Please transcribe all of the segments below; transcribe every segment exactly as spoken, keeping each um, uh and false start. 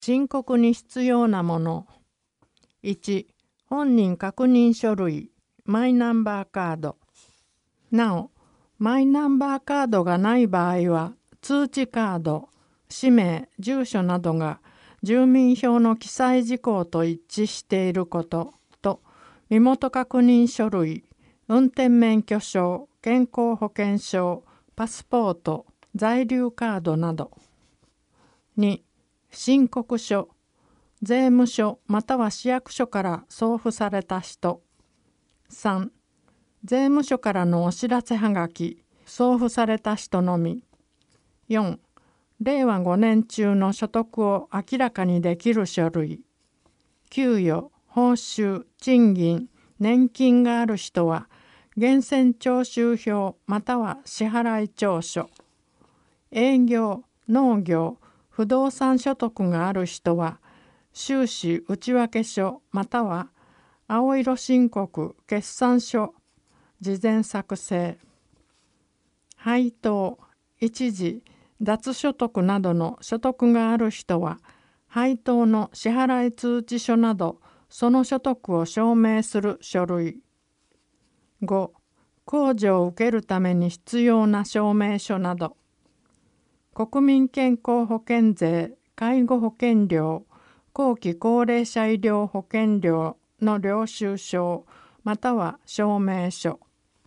申告に必要なもの。いち、本人確認書類、マイナンバーカード。なお、マイナンバーカードがない場合は、通知カード、氏名、住所などが住民票の記載事項と一致していることと、身元確認書類、運転免許証、健康保険証、パスポート、在留カードなど。に、申告書、税務署または市役所から送付された人。さん、税務署からのお知らせはがき、送付された人のみ。よん、れいわごねん中の所得を明らかにできる書類。給与、報酬、賃金、年金がある人は、源泉徴収票または支払い調書。営業、農業、不動産所得がある人は、収支内訳書または青色申告決算書事前作成。配当、一時、脱所得などの所得がある人は、配当の支払い通知書などその所得を証明する書類。ご、控除を受けるために必要な証明書など。国民健康保険税、介護保険料、後期高齢者医療保険料の領収書または証明書。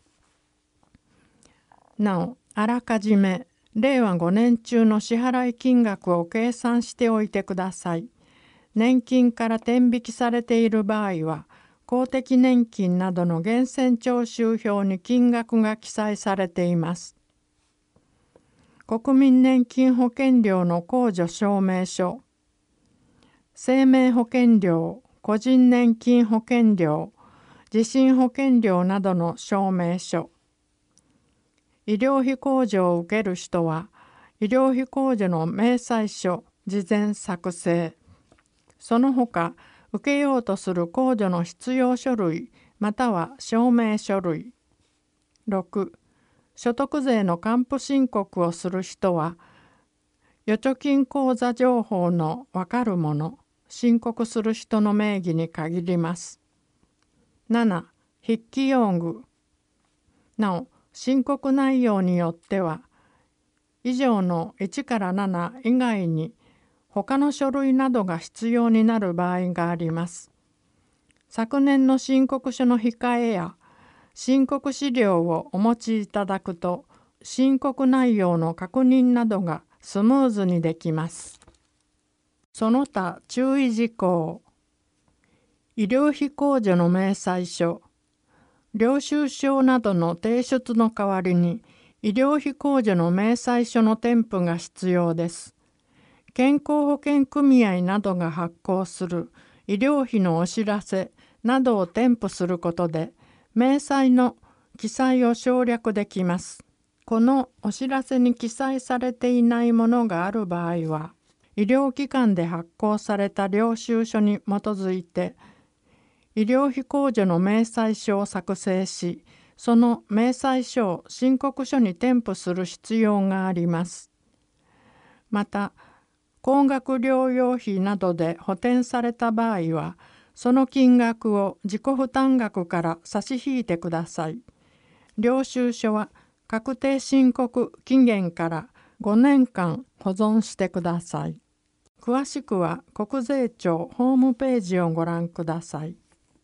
なお、あらかじめれいわごねん中の支払い金額を計算しておいてください。年金から天引きされている場合は、公的年金などの源泉徴収票に金額が記載されています。国民年金保険料の控除証明書、生命保険料、個人年金保険料、地震保険料などの証明書。医療費控除を受ける人は、医療費控除の明細書、事前作成。その他、受けようとする控除の必要書類、または証明書類。ろく、所得税の還付申告をする人は、預貯金口座情報のわかるもの、申告する人の名義に限ります。なな、筆記用具。なお、申告内容によっては、以上のいちからなな以外に他の書類などが必要になる場合があります。昨年の申告書の控えや申告資料をお持ちいただくと、申告内容の確認などがスムーズにできます。その他注意事項。医療費控除の明細書、領収書などの提出の代わりに医療費控除の明細書の添付が必要です。健康保険組合などが発行する医療費のお知らせなどを添付することで、明細の記載を省略できます。このお知らせに記載されていないものがある場合は、医療機関で発行された領収書に基づいて、医療費控除の明細書を作成し、その明細書を申告書に添付する必要があります。また、高額療養費などで補填された場合は、その金額を自己負担額から差し引いてください。領収書は確定申告期限からごねんかん保存してください。詳しくは国税庁ホームページをご覧ください。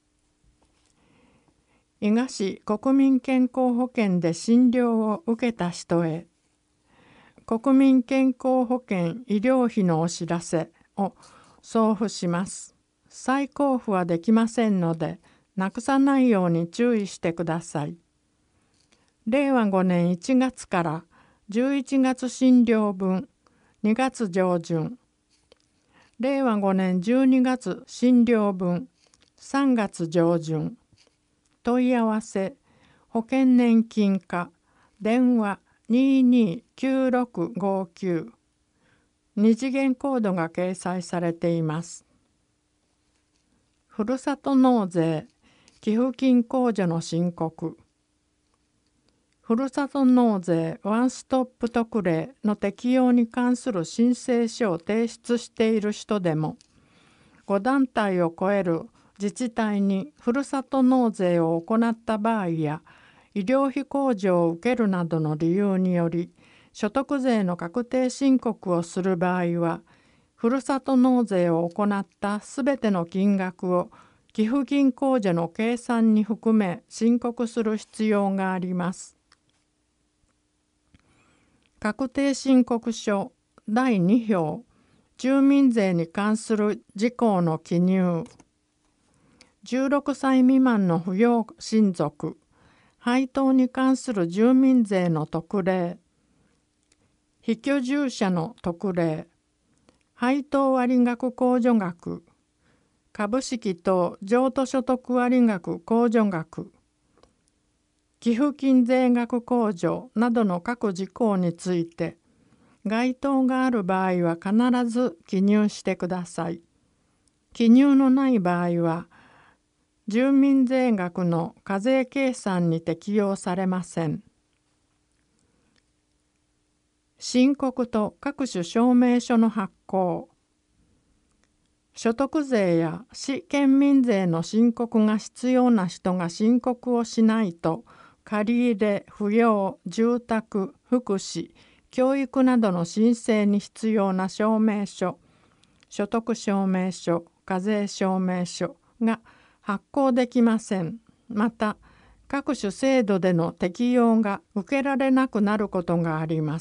伊賀市国民健康保険で診療を受けた人へ、国民健康保険医療費のお知らせを送付します。再交付はできませんので、なくさないように注意してください。れいわごねんいちがつからじゅういちがつ診療分、にがつ上旬、れいわごねんじゅうにがつ診療分、さんがつ上旬。問い合わせ、保険年金課、電話にーにーきゅうろくごきゅう、二次元コードが掲載されています。ふるさと納税、寄付金控除の申告。 ふるさと納税ワンストップ特例の適用に関する申請書を提出している人でも、ご団体を超える自治体にふるさと納税を行った場合や、医療費控除を受けるなどの理由により、所得税の確定申告をする場合は、ふるさと納税を行ったすべての金額を寄付金控除の計算に含め申告する必要があります。確定申告書だいに票、住民税に関する事項の記入。じゅうろくさい未満の扶養親族、配当に関する住民税の特例、非居住者の特例、配当割額控除額、株式等譲渡所得割額控除額、寄付金税額控除などの各事項について、該当がある場合は必ず記入してください。記入のない場合は、住民税額の課税計算に適用されません。申告と各種証明書の発行。所得税や市県民税の申告が必要な人が申告をしないと、借入、扶養、住宅、福祉、教育などの申請に必要な証明書、所得証明書、課税証明書が発行できません。また、各種制度での適用が受けられなくなることがあります。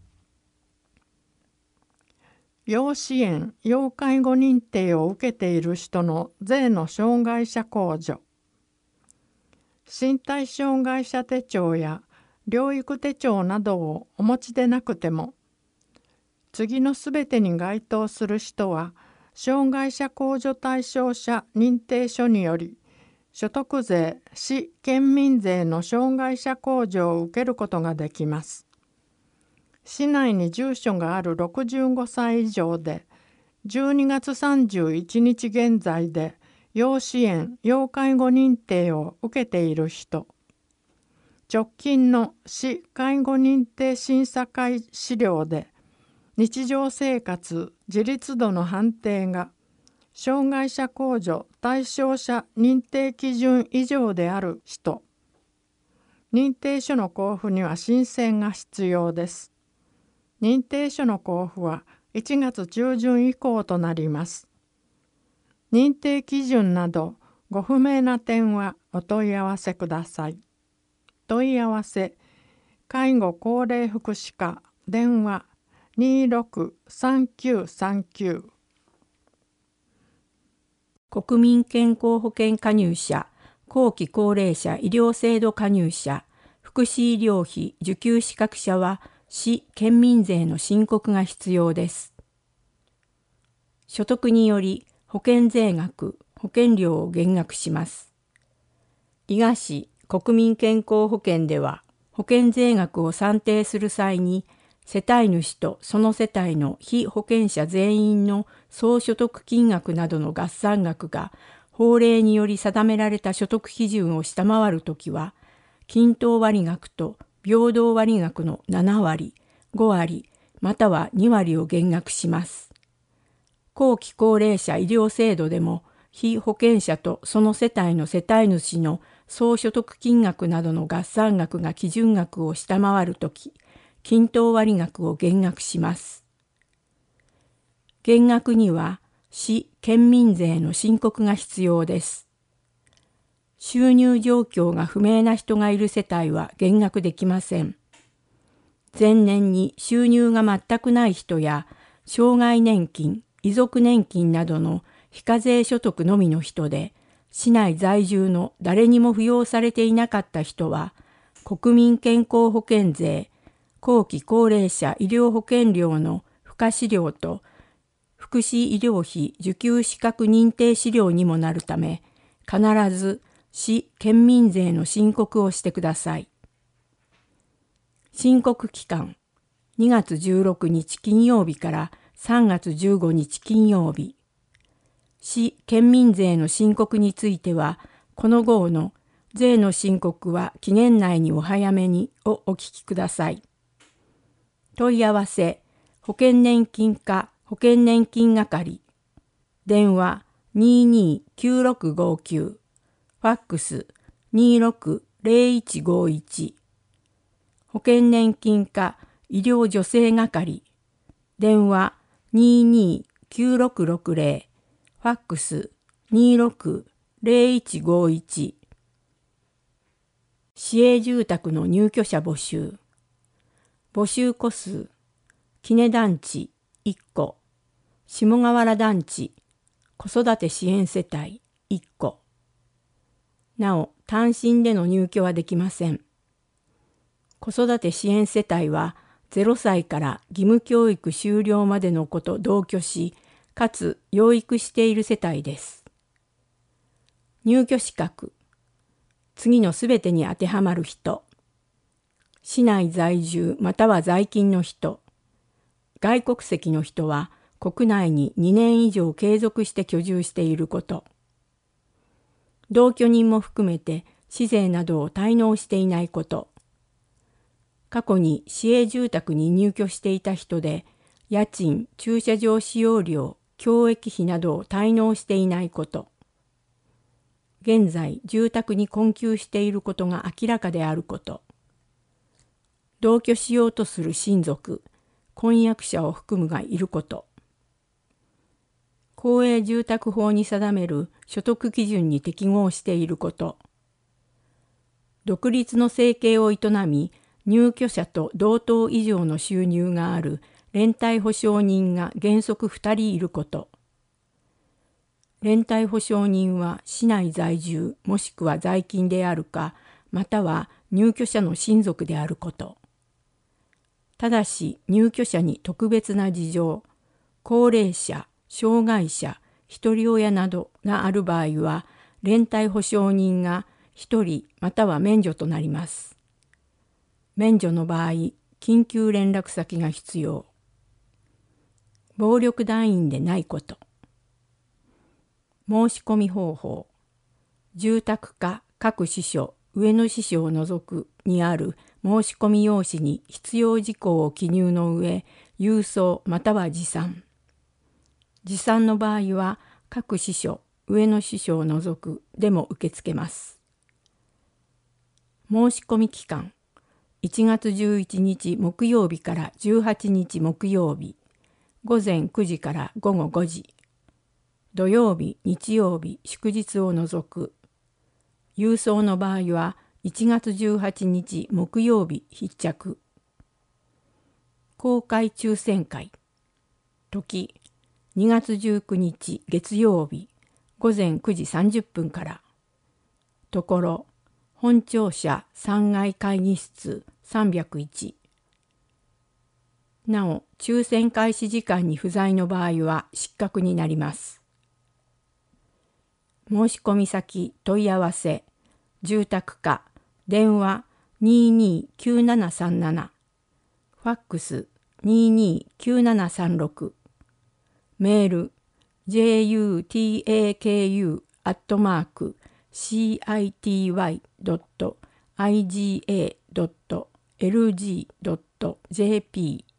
要支援・要介護認定を受けている人の税の障害者控除。身体障害者手帳や療育手帳などをお持ちでなくても、次のすべてに該当する人は、障害者控除対象者認定書により、所得税・市県民税の障害者控除を受けることができます。市内に住所があるろくじゅうごさい以上で、じゅうにがつさんじゅういちにち現在で要支援・要介護認定を受けている人、直近の市介護認定審査会資料で日常生活自立度の判定が障害者控除対象者認定基準以上である人、認定書の交付には申請が必要です。認定書の交付はいちがつ中旬以降となります。認定基準などご不明な点はお問い合わせください。問い合わせ、介護高齢福祉課、電話 にーろくさんきゅうさんきゅう。 国民健康保険加入者、後期高齢者医療制度加入者、福祉医療費受給資格者は、市県民税の申告が必要です。所得により保険税額、保険料を減額します。伊賀市国民健康保険では、保険税額を算定する際に、世帯主とその世帯の被保険者全員の総所得金額などの合算額が法令により定められた所得基準を下回るときは、均等割額と平等割額のななわり、ごわり、またはにわりを減額します。後期高齢者医療制度でも、被保険者とその世帯の世帯主の総所得金額などの合算額が基準額を下回るとき、均等割額を減額します。減額には、市県民税の申告が必要です。収入状況が不明な人がいる世帯は減額できません。前年に収入が全くない人や、障害年金、遺族年金などの非課税所得のみの人で、市内在住の誰にも扶養されていなかった人は、国民健康保険税、後期高齢者医療保険料の付加資料と、福祉医療費受給資格認定資料にもなるため、必ず市県民税の申告をしてください。申告期間、にがつじゅうろくにち金曜日からさんがつじゅうごにち金曜日。市県民税の申告については、この号の税の申告は期限内にお早めにをお聞きください。問い合わせ、保険年金課保険年金係、電話 にーにーきゅうろくごきゅう、ファックス にーろくぜろいちごいち、保険年金課医療助成係、電話 にーにーきゅうろくろくぜろ、ファックス にーろくぜろいちごいち、市営住宅の入居者募集。募集戸数、杵団地いっこ、下河原団地、子育て支援世帯いっこ。なお、単身での入居はできません。子育て支援世帯はゼロさいから義務教育終了までの子と同居し、かつ養育している世帯です。入居資格。次のすべてに当てはまる人。市内在住または在勤の人。外国籍の人は国内ににねん以上継続して居住していること。同居人も含めて市税などを滞納していないこと。過去に市営住宅に入居していた人で、家賃、駐車場使用料、教育費などを滞納していないこと。現在、住宅に困窮していることが明らかであること。同居しようとする親族、婚約者を含むがいること。公営住宅法に定める所得基準に適合していること。独立の生計を営み、入居者と同等以上の収入がある連帯保証人が原則ふたりいること。連帯保証人は市内在住もしくは在勤であるか、または入居者の親族であること。ただし入居者に特別な事情、高齢者、障害者、一人親などがある場合は、連帯保証人が一人または免除となります。免除の場合、緊急連絡先が必要。暴力団員でないこと。申し込み方法。住宅課各支所上野支所を除くにある申し込み用紙に必要事項を記入の上、郵送または持参。持参の場合は各支所上野支所を除くでも受け付けます。申し込み期間。いちがつじゅういちにち木曜日からじゅうはちにち木曜日、ごぜんくじからごごごじ。土曜日、日曜日、祝日を除く。郵送の場合はいちがつじゅうはちにち木曜日必着。公開抽選会。時、にがつじゅうくにち月曜日、ごぜんくじさんじゅっぷんから。ところ、本庁舎さんがい会議室さんびゃくいち。なお、抽選開始時間に不在の場合は失格になります。申し込み先問い合わせ、住宅課、電話 にーにーきゅうななさんなな、ファックス にーにーきゅうななさんろく、メール ジェイユーティーエーケーユー アットマーク シーアイティーワイ ドット アイジーエー ドット エルジー ドット ジェーピー